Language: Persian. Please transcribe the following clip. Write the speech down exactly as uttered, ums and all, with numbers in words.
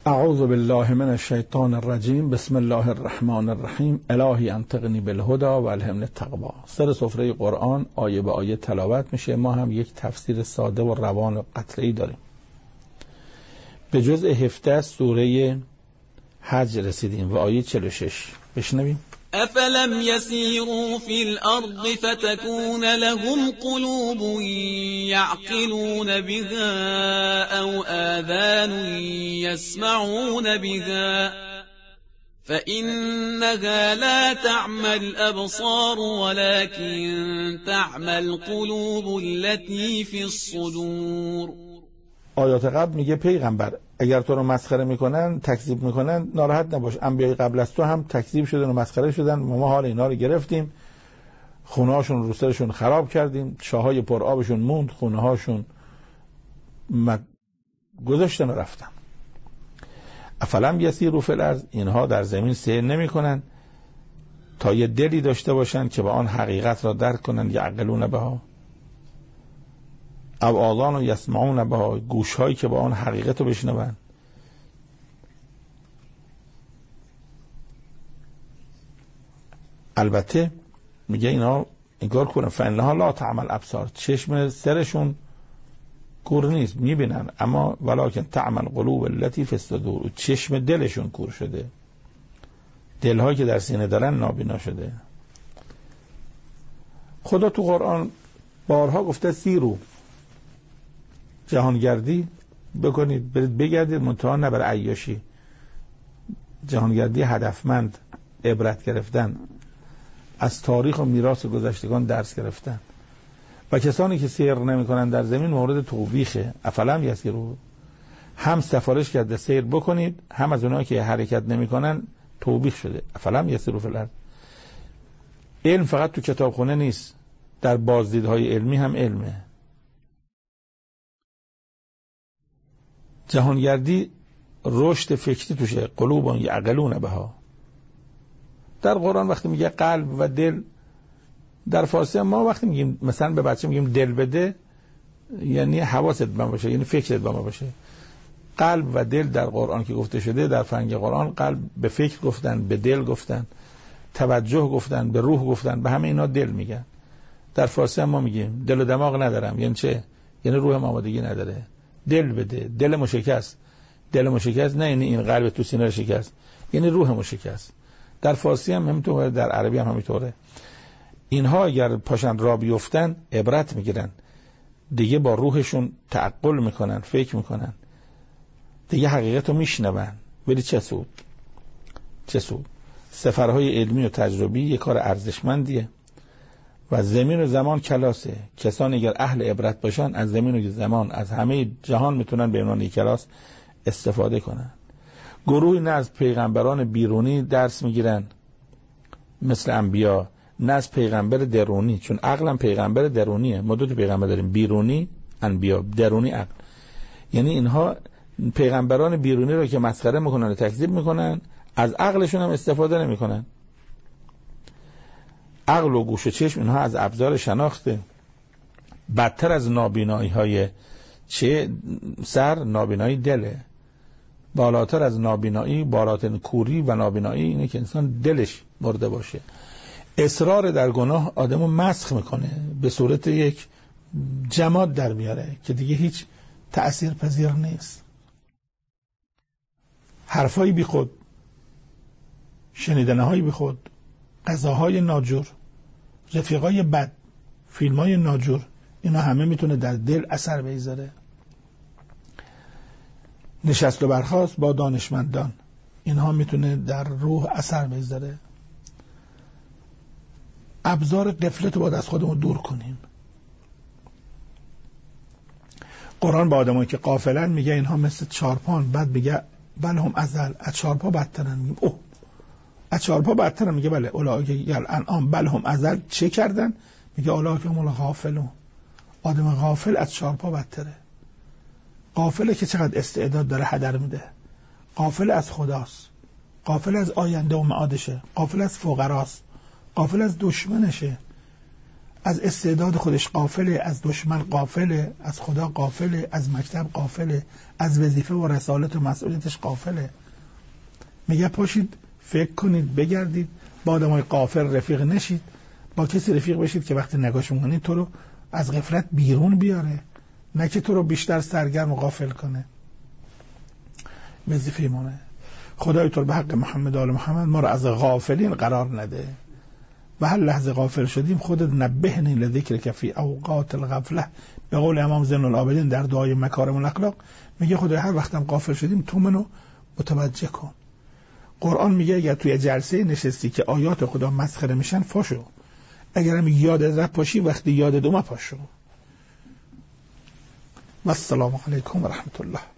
اعوذ بالله من الشیطان الرجیم. بسم الله الرحمن الرحیم. الهی انطقنی بالهدی و الهمنی التقوا. سر سفره قرآن آیه به آیه تلاوت میشه. ما هم یک تفسیر ساده و روان و قطعی داریم. به جزء هفده سوره حج رسیدیم و آیه چهل و شش. بشنویم. أفلم يسيروا في الأرض فتكون لهم قلوب يعقلون بها أو آذان يسمعون بها فإنها لا تعمى الأبصار ولكن تعمى القلوب التي في الصدور. آیات قبل میگه پیغمبر اگر تو رو مسخره میکنن، تکذیب میکنن، ناراحت نباش. انبیای قبل از تو هم تکذیب شدن و مسخره شدن و ما حال اینا رو گرفتیم. خونه هاشون رو سرشون خراب کردیم، چاهای پر آبشون موند، خونه هاشون مد... گذاشتن و رفتن. افلم یسیروا فی الارض، اینها در زمین سیر نمیکنن تا یه دلی داشته باشن که با آن حقیقت را درک کنن، یعقلون بها، او آذان و یسمعون بها، گوش هایی که با آن حقیقت رو بشنون. البته میگه اینا انگار کنن فانها لا تعمل ابصار، چشم سرشون کور نیست، میبینن، اما ولکن تعمل قلوب التي فی الصدور، چشم دلشون کور شده، دلهایی که در سینه دارن نابینا شده. خدا تو قرآن بارها گفته سیرو، جهانگردی بکنید، برید بگردید، منتها نه بر عیاشی، جهانگردی هدفمند، عبرت گرفتن، از تاریخ و میراث گذشتگان درس گرفتن. و کسانی که سیر نمی کنن در زمین مورد توبیخه. افلم یسیروا، هم سفارش کرده سیر بکنید، هم از اونایی که حرکت نمی کنن توبیخ شده. افلم یسیروا فی الارض. علم فقط تو کتابخونه نیست، در بازدیدهای علمی هم علمه. جهانگردی رشد فکری توشه، قلوب یعقلون بها. در قرآن وقتی میگه قلب و دل، در فارسی ما وقتی میگیم مثلا به بچه میگیم دل بده، یعنی حواست با باشه، یعنی فکرت با باشه. قلب و دل در قرآن که گفته شده، در فرهنگ قرآن قلب به فکر گفتن، به دل گفتن، توجه گفتن، به روح گفتن، به همه اینا دل میگن. در فارسی هم ما میگیم دل و دماغ ندارم، یعنی چه؟ یعنی روح آمادگی نداره. دل بده، دل مشکست. دل مشکست نه یعنی این قلب تو سینه شکست، یعنی روح مشکست. در فارسی هم همینطوره، در عربی هم همینطوره. اینها اگر پاشن را بیفتن عبرت میگیرن، دیگه با روحشون تعقل میکنن، فکر میکنن، دیگه حقیقت رو میشنون. ولی چه سود؟ چه سود؟ سفرهای علمی و تجربی یک کار ارزشمندیه و زمین و زمان کلاسه. کسانی اگر اهل عبرت باشن از زمین و زمان، از همه جهان میتونن به عنوان کلاس استفاده کنن. گروهی نه از پیغمبران بیرونی درس میگیرن مثل انبیا، نه از پیغمبر درونی، چون عقلم پیغمبر درونیه. ما دو تا پیغمبر داریم، بیرونی انبیا، درونی عقل. یعنی اینها پیغمبران بیرونی رو که مسخره میکنن و تکذیب میکنن، از عقلشون هم استفاده نمیکنن. عقل و گوش و چشم اینها از ابزار شناخته. بدتر از نابینایی های چه سر، نابینایی دله. بالاتر از نابینایی، بالاترین کوری و نابینایی اینه که انسان دلش مرده باشه. اصرار در گناه آدمو مسخ میکنه، به صورت یک جماد در میاره که دیگه هیچ تأثیر پذیر نیست. حرفایی بی خود، شنیدنهایی بی خود، غذاهای ناجور، رفیقای بد، فیلمای ناجور، اینا همه میتونه در دل اثر بذاره. نشست و برخاست با دانشمندان، اینها میتونه در روح اثر بذاره. ابزار غفلت رو باید از خودمون دور کنیم. قرآن با آدمایی که غافلن میگه اینها مثل چارپان، بعد میگه بل هم ازل، از چارپا بدترن. میگه اوه از چارپا بدترن، میگه بله اولئک الانعام بل هم ازل. چه کردن؟ میگه اولئک هم الغافلون. آدم غافل از چارپا بدتره. غافله که چقدر استعداد داره هدر میده. غافل از خداست، غافل از آینده و معادشه، غافل از فقراست، غافل از دشمنشه. از استعداد خودش غافله، از دشمن غافله، از خدا غافله، از مکتب غافله، از وظیفه و رسالت و مسئولیتش غافله. میگه پاشید فکر کنید، بگردید، با آدمای غافل رفیق نشید، با کسی رفیق بشید که وقتی نگاش می‌کنید تو رو از غفلت بیرون بیاره، نه که تو رو بیشتر سرگرم و غافل کنه. وظیفه مونه. خدای تو به حق محمد و آل محمد ما رو از غافلین قرار نده و هر لحظه غافل شدیم خودت نبهنی لذکر که فی اوقات الغفله. به قول امام زین العابدین در دعای مکارم الاخلاق میگه خدای هر وقتم غافل شدیم تو منو متوجه کن. قرآن میگه اگر توی جلسه نشستی که آیات خدا مسخره میشن فاشو، اگرم یادت رفت پاشی وقتی یادت اومد پاشو. و السلام علیکم و رحمت الله.